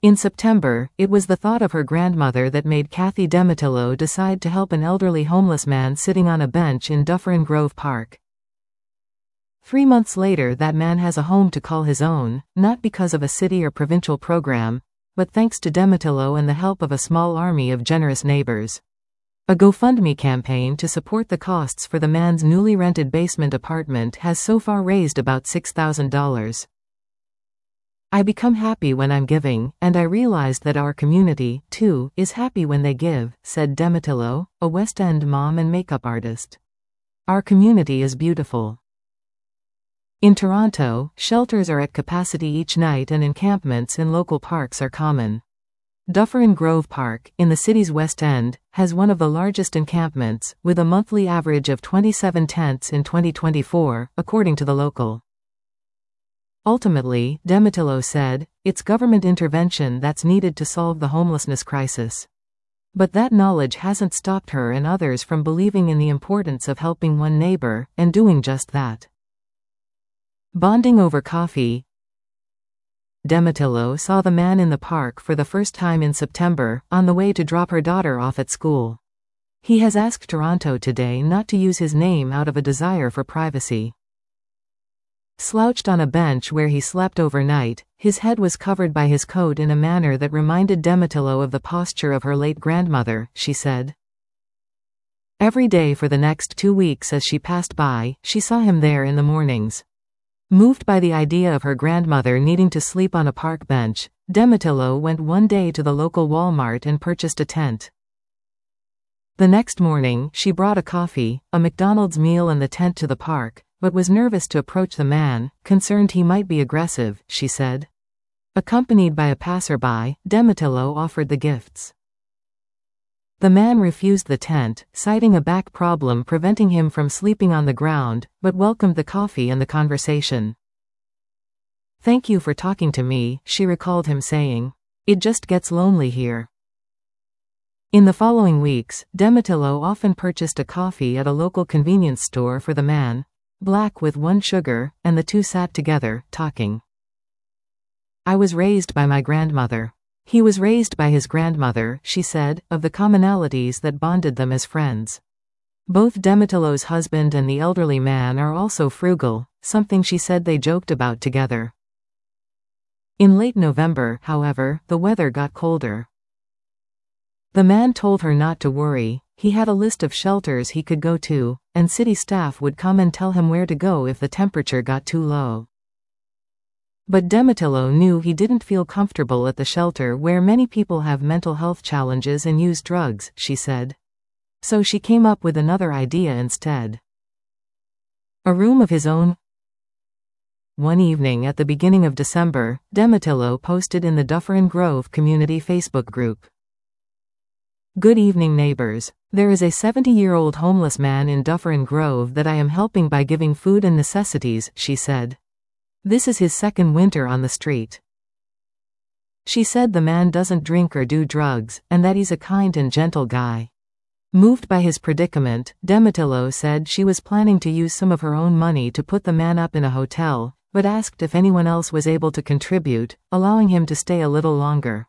In September, it was the thought of her grandmother that made Kathy Demitillo decide to help an elderly homeless man sitting on a bench in Dufferin Grove Park. 3 months later, that man has a home to call his own, not because of a city or provincial program, but thanks to Demitillo and the help of a small army of generous neighbors. A GoFundMe campaign to support the costs for the man's newly rented basement apartment has so far raised about $6,000. I become happy when I'm giving, and I realized that our community, too, is happy when they give, said Demitillo, a West End mom and makeup artist. Our community is beautiful. In Toronto, shelters are at capacity each night and encampments in local parks are common. Dufferin Grove Park, in the city's West End, has one of the largest encampments, with a monthly average of 27 tents in 2024, according to The Local. Ultimately, Demitillo said, it's government intervention that's needed to solve the homelessness crisis. But that knowledge hasn't stopped her and others from believing in the importance of helping one neighbor, and doing just that. Bonding over coffee. Demitillo saw the man in the park for the first time in September, on the way to drop her daughter off at school. He has asked Toronto Today not to use his name out of a desire for privacy. Slouched on a bench where he slept overnight, his head was covered by his coat in a manner that reminded Demitillo of the posture of her late grandmother, she said. Every day for the next 2 weeks as she passed by, she saw him there in the mornings. Moved by the idea of her grandmother needing to sleep on a park bench, Demitillo went one day to the local Walmart and purchased a tent. The next morning, she brought a coffee, a McDonald's meal and the tent to the park, but was nervous to approach the man, concerned he might be aggressive, she said. Accompanied by a passerby, Demitillo offered the gifts. The man refused the tent, citing a back problem preventing him from sleeping on the ground, but welcomed the coffee and the conversation. Thank you for talking to me, she recalled him saying. It just gets lonely here. In the following weeks, Demitillo often purchased a coffee at a local convenience store for the man, black with 1 sugar, and the two sat together, talking. I was raised by my grandmother. He was raised by his grandmother, she said, of the commonalities that bonded them as friends. Both Demitillo's husband and the elderly man are also frugal, something she said they joked about together. In late November, however, the weather got colder. The man told her not to worry, he had a list of shelters he could go to, and city staff would come and tell him where to go if the temperature got too low. But Demitillo knew he didn't feel comfortable at the shelter where many people have mental health challenges and use drugs, she said. So she came up with another idea instead. A room of his own. One evening at the beginning of December, Demitillo posted in the Dufferin Grove community Facebook group. Good evening neighbors. There is a 70-year-old homeless man in Dufferin Grove that I am helping by giving food and necessities, she said. This is his second winter on the street. She said the man doesn't drink or do drugs, and that he's a kind and gentle guy. Moved by his predicament, Demitillo said she was planning to use some of her own money to put the man up in a hotel, but asked if anyone else was able to contribute, allowing him to stay a little longer.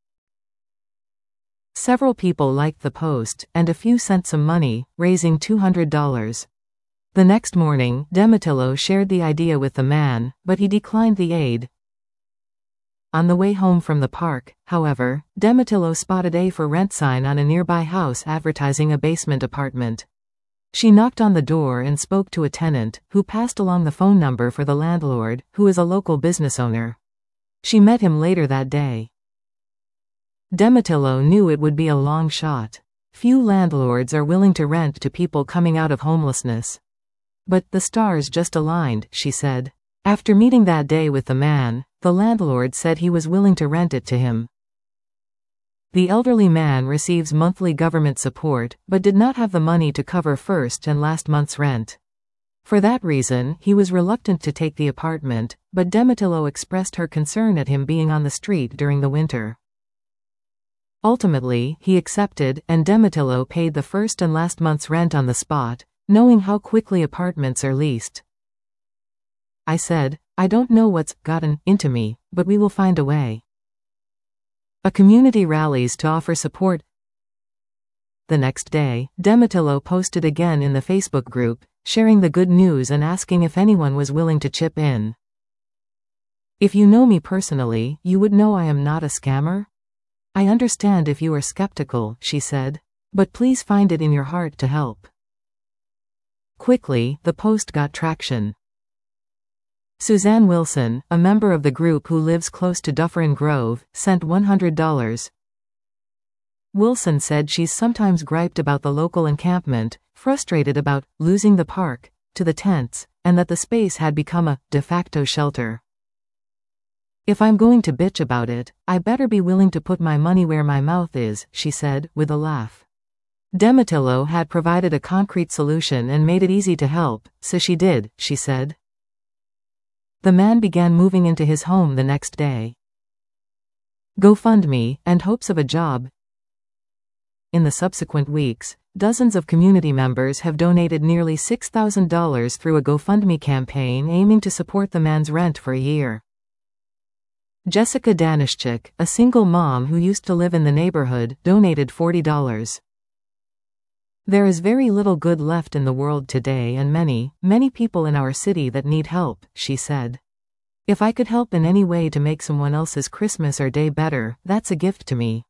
Several people liked the post, and a few sent some money, raising $200. The next morning, Demitillo shared the idea with the man, but he declined the aid. On the way home from the park, however, Demitillo spotted a for rent sign on a nearby house advertising a basement apartment. She knocked on the door and spoke to a tenant, who passed along the phone number for the landlord, who is a local business owner. She met him later that day. Demitillo knew it would be a long shot. Few landlords are willing to rent to people coming out of homelessness. But the stars just aligned, she said. After meeting that day with the man, the landlord said he was willing to rent it to him. The elderly man receives monthly government support, but did not have the money to cover first and last month's rent. For that reason, he was reluctant to take the apartment, but Demitillo expressed her concern at him being on the street during the winter. Ultimately, he accepted, and Demitillo paid the first and last month's rent on the spot, knowing how quickly apartments are leased. I said, I don't know what's gotten into me, but we will find a way. A community rallies to offer support. The next day, Demitilo posted again in the Facebook group, sharing the good news and asking if anyone was willing to chip in. If you know me personally, you would know I am not a scammer. I understand if you are skeptical, she said, but please find it in your heart to help. Quickly, the post got traction. Suzanne Wilson, a member of the group who lives close to Dufferin Grove, sent $100. Wilson said she's sometimes griped about the local encampment, frustrated about losing the park to the tents, and that the space had become a de facto shelter. If I'm going to bitch about it, I better be willing to put my money where my mouth is, she said, with a laugh. Demitilo had provided a concrete solution and made it easy to help, so she did, she said. The man began moving into his home the next day. GoFundMe, and hopes of a job. In the subsequent weeks, dozens of community members have donated nearly $6,000 through a GoFundMe campaign aiming to support the man's rent for a year. Jessica Danishchuk, a single mom who used to live in the neighborhood, donated $40. There is very little good left in the world today and many, many people in our city that need help, she said. If I could help in any way to make someone else's Christmas or day better, that's a gift to me.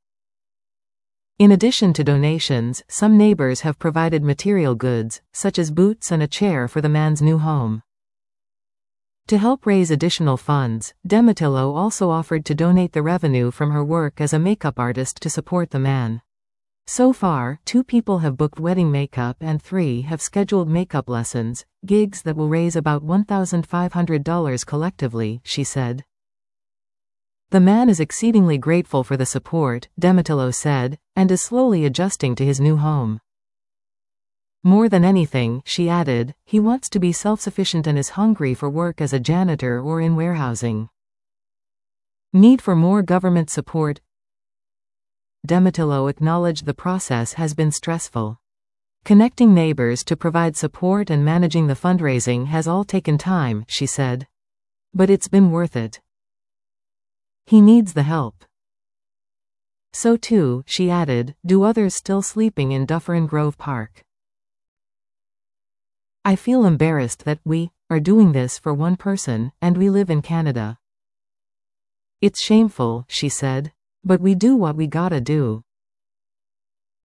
In addition to donations, some neighbors have provided material goods, such as boots and a chair for the man's new home. To help raise additional funds, Demitilo also offered to donate the revenue from her work as a makeup artist to support the man. So far, 2 people have booked wedding makeup and 3 have scheduled makeup lessons, gigs that will raise about $1,500 collectively, she said. The man is exceedingly grateful for the support, Demitilo said, and is slowly adjusting to his new home. More than anything, she added, he wants to be self-sufficient and is hungry for work as a janitor or in warehousing. Need for more government support. Demitilo acknowledged the process has been stressful. Connecting neighbors to provide support and managing the fundraising has all taken time, she said. But it's been worth it. He needs the help. So too, she added, do others still sleeping in Dufferin Grove Park. I feel embarrassed that we are doing this for one person, and we live in Canada. It's shameful, she said. But we do what we gotta do.